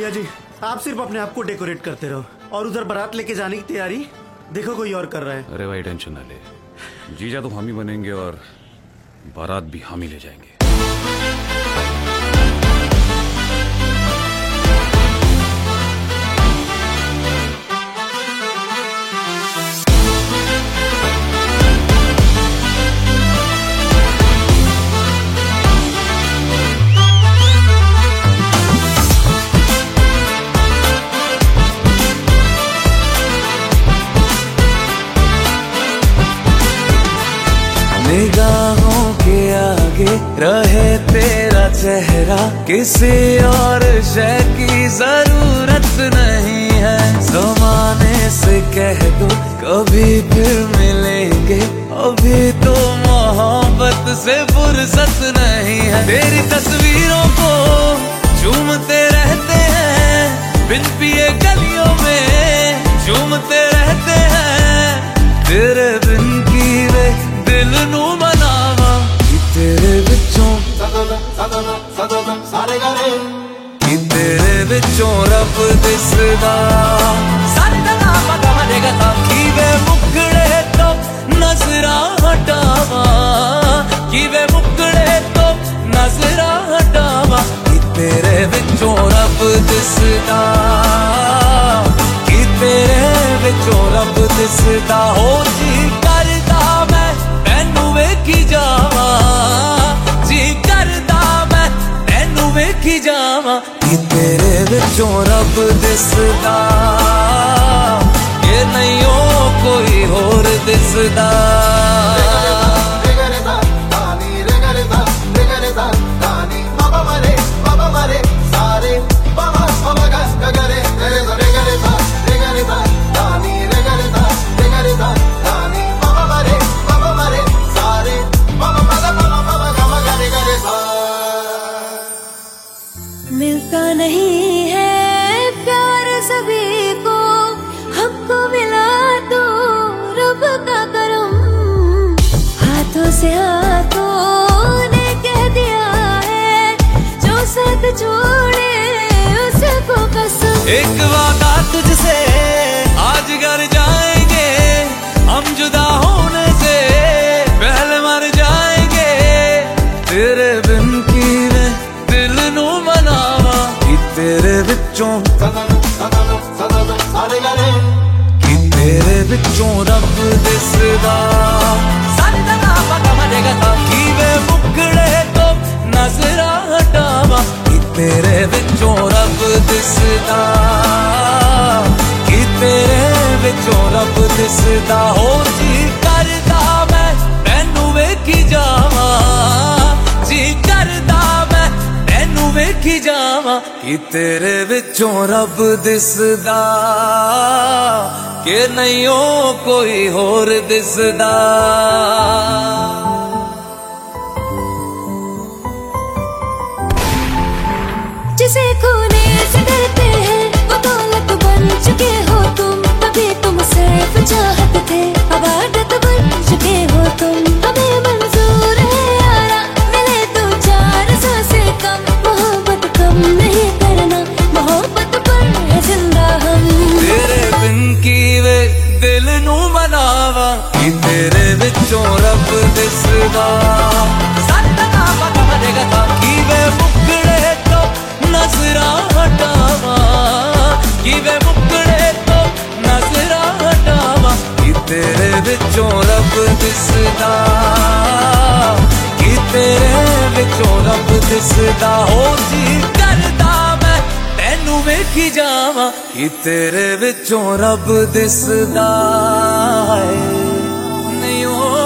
जीजा जी, आप सिर्फ अपने आप को डेकोरेट करते रहो और उधर बारात लेके जाने की तैयारी देखो कोई और कर रहा है। अरे भाई टेंशन ना ले, जीजा तो हम ही बनेंगे और बारात भी हम ही ले जाएंगे। निगाहों के आगे रहे तेरा चेहरा, किसी और शय की जरूरत नहीं है। ज़माने से कह दो कभी फिर मिलेंगे, अभी तो मोहब्बत से फुर्सत नहीं है। तेरी तस्वीरों को झूमते रहते हैं, बिन पिए गलियों में झूमते रहते हैं। तेरे बिन की वे दिल नू मनावा कि तेरे विचों कि तेरे विचों रब दिसदा सारे दा पता मनेगा था कि वे मुकड़े तो नजरा हटावा, कि वे मुकड़े तो नजरा हटावा। कि तेरे विचों रब दिसदा, कि तेरे विचों रब दिसदा। हो जी करदा मैं तैनू वेखी जावा, जी करदा मैं तैनू वेखी जावा। कि तेरे विचों रब दिसदा, कि नहीं ओ कोई होर दिसदा। मिलता नहीं है प्यार सभी को, हमको मिला तो रब का करम। हाथों से हाथों ने कह दिया है, जो साथ छोड़े उसको कसम। एक वादा तुझसे आज कर जाएंगे, हम जुदा होने से पहले मर जाएंगे। तेरे बिन की मैं दिल नू मनावा कि तेरे विचों कि तेरे विचों रब दिसदा सारे दा पता मनेगा था कि वे मुकड़े तो नजरा हटावा। कि तेरे विचों रब दिसदा, कि तेरे विचों रब दिसदा। हो जी करदा मैं तैनू वेखी जावा, जी करदा मैं तैनू वेखी जावा। कि तेरे विचों रब दिसदा, कि नहीं ओ कोई होर दिसदा। जिसे खोने से डरते हैं वो दौलत बन चुके हो तुम। तभी तुम सिर्फ चाहत थे, अब आदत बन चुके हो तुम। हमें मंजूर है यारा मिले दो चार सांसें कम, मोहब्बत कम नहीं करना, मोहब्बत पर है जिंदा हम। तेरे बिन की वे दिल नू मनावा कि तेरे विचों रब दिसदा सारे दा पता मनेगा था कि वे मुकड़े तो नजरा हटावा, कि वे मुकड़े तो नजरा हटावा। कि तेरे विचों रब दिसदा, कि तेरे विचों रब दिसदा। हो जी करदा मैं तैनू वेखी जावा कि तेरे विचों रब दिसदा है। नहीं ओ